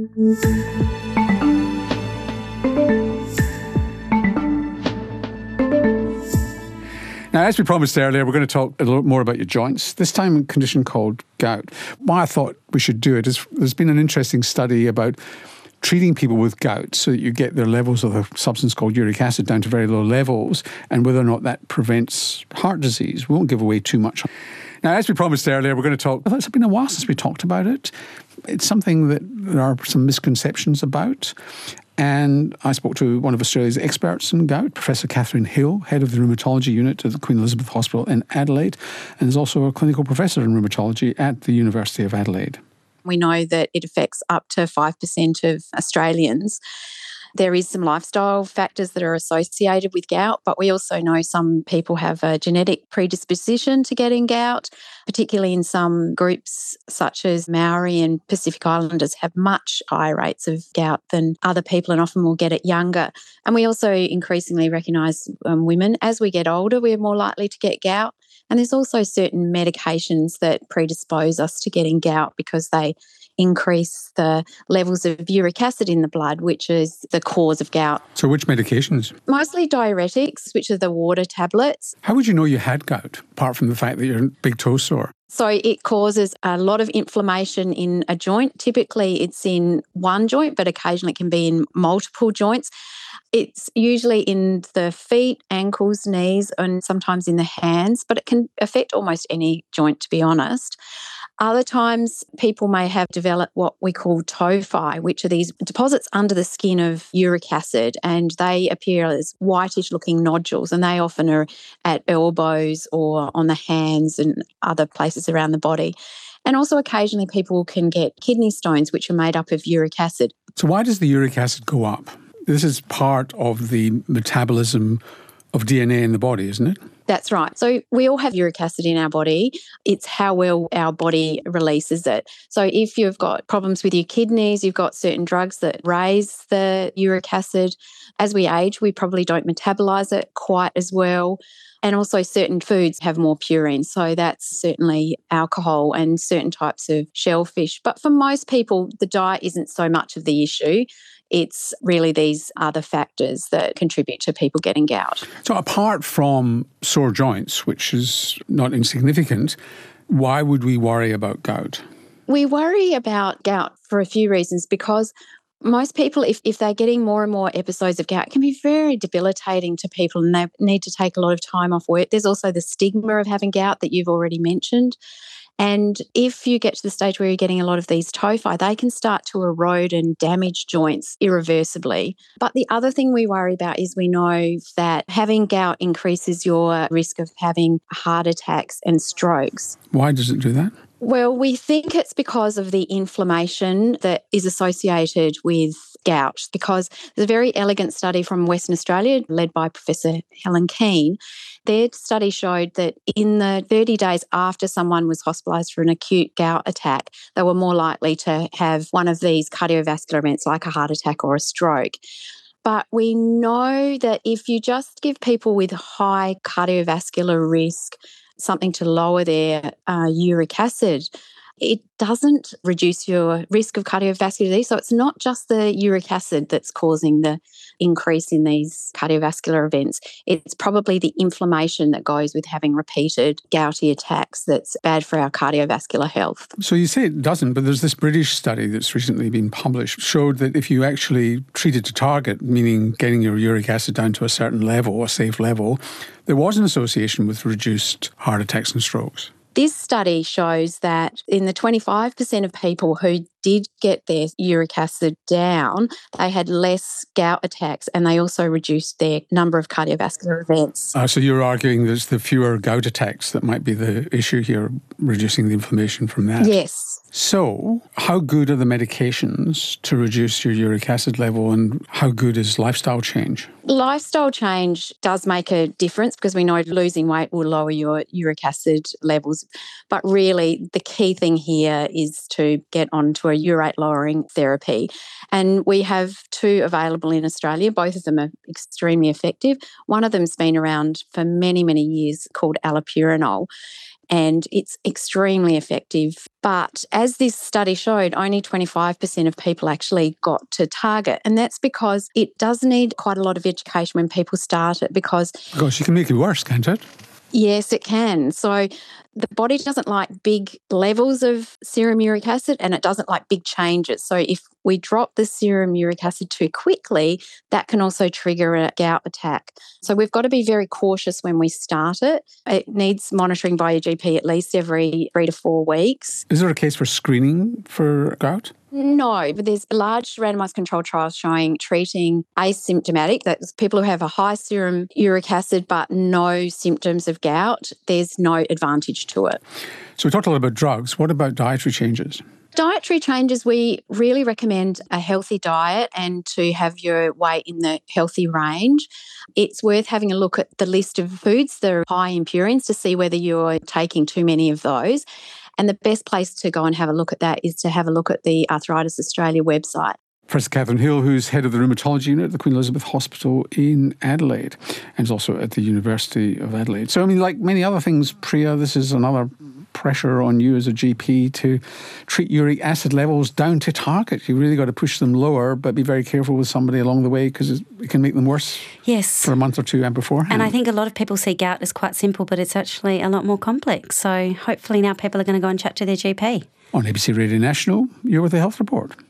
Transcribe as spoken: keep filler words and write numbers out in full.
Now, as we promised earlier, we're going to talk a little more about your joints, this time a condition called gout. Why I thought we should do it is there's been an interesting study about treating people with gout so that you get their levels of a substance called uric acid down to very low levels, and whether or not that prevents heart disease. We won't give away too much. Now, as we promised earlier, we're going to talk, it's been a while since we talked about it. It's something that there are some misconceptions about. And I spoke to one of Australia's experts in gout, Professor Catherine Hill, head of the rheumatology unit at the Queen Elizabeth Hospital in Adelaide, and is also a clinical professor in rheumatology at the University of Adelaide. We know that it affects up to five percent of Australians. There is some lifestyle factors that are associated with gout, but we also know some people have a genetic predisposition to getting gout, particularly in some groups such as Maori and Pacific Islanders have much higher rates of gout than other people and often will get it younger. And we also increasingly recognise um, women, as we get older, we're more likely to get gout. And there's also certain medications that predispose us to getting gout because they increase the levels of uric acid in the blood, which is the cause of gout. So which medications? Mostly diuretics, which are the water tablets. How would you know you had gout, apart from the fact that you're big toe sore? So it causes a lot of inflammation in a joint. Typically it's in one joint, but occasionally it can be in multiple joints. It's usually in the feet, ankles, knees, and sometimes in the hands, but it can affect almost any joint, to be honest. Other times people may have developed what we call tophi, which are these deposits under the skin of uric acid, and they appear as whitish looking nodules, and they often are at elbows or on the hands and other places around the body. And also occasionally people can get kidney stones, which are made up of uric acid. So why does the uric acid go up? This is part of the metabolism of D N A in the body, isn't it? That's right. So we all have uric acid in our body. It's how well our body releases it. So if you've got problems with your kidneys, you've got certain drugs that raise the uric acid. As we age, we probably don't metabolize it quite as well. And also certain foods have more purine. So that's certainly alcohol and certain types of shellfish. But for most people, the diet isn't so much of the issue. It's really these other factors that contribute to people getting gout. So apart from sore joints, which is not insignificant, why would we worry about gout? We worry about gout for a few reasons, because most people, if, if they're getting more and more episodes of gout, it can be very debilitating to people and they need to take a lot of time off work. There's also the stigma of having gout that you've already mentioned. And if you get to the stage where you're getting a lot of these tophi, they can start to erode and damage joints irreversibly. But the other thing we worry about is we know that having gout increases your risk of having heart attacks and strokes. Why does it do that? Well, we think it's because of the inflammation that is associated with gout, because there's a very elegant study from Western Australia led by Professor Helen Keane. Their study showed that in the thirty days after someone was hospitalised for an acute gout attack, they were more likely to have one of these cardiovascular events like a heart attack or a stroke. But we know that if you just give people with high cardiovascular risk something to lower their uh, uric acid, it doesn't reduce your risk of cardiovascular disease. So it's not just the uric acid that's causing the increase in these cardiovascular events. It's probably the inflammation that goes with having repeated gouty attacks that's bad for our cardiovascular health. So you say it doesn't, but there's this British study that's recently been published, showed that if you actually treated to target, meaning getting your uric acid down to a certain level, a safe level, there was an association with reduced heart attacks and strokes. This study shows that in the twenty-five percent of people who did get their uric acid down, they had less gout attacks and they also reduced their number of cardiovascular events. Uh, so you're arguing there's the fewer gout attacks that might be the issue here, reducing the inflammation from that? Yes. So how good are the medications to reduce your uric acid level, and how good is lifestyle change? Lifestyle change does make a difference because we know losing weight will lower your uric acid levels. But really the key thing here is to get onto a urate lowering therapy. And we have two available in Australia. Both of them are extremely effective. One of them's been around for many, many years called allopurinol. and it's extremely effective. But as this study showed, only twenty-five percent of people actually got to target. And that's because it does need quite a lot of education when people start it because... Gosh, you can make it worse, can't it? Yes, it can. So the body doesn't like big levels of serum uric acid and it doesn't like big changes. So if we drop the serum uric acid too quickly, that can also trigger a gout attack. So we've got to be very cautious when we start it. It needs monitoring by your G P at least every three to four weeks. Is there a case for screening for gout? No, but there's large randomised controlled trials showing treating asymptomatic, that's people who have a high serum uric acid but no symptoms of gout, there's no advantage to it. So we talked a lot about drugs. What about dietary changes? Dietary changes, we really recommend a healthy diet and to have your weight in the healthy range. It's worth having a look at the list of foods that are high in purines to see whether you're taking too many of those. And the best place to go and have a look at that is to have a look at the Arthritis Australia website. Professor Catherine Hill, who's head of the rheumatology unit at the Queen Elizabeth Hospital in Adelaide and is also at the University of Adelaide. So, I mean, like many other things, Priya, this is another pressure on you as a G P to treat uric acid levels down to target. You really got to push them lower, but be very careful with somebody along the way because it can make them worse. Yes. For a month or two and beforehand. And I think a lot of people see gout as quite simple, but it's actually a lot more complex. So hopefully now people are going to go and chat to their G P. On A B C Radio National, you're with the Health Report.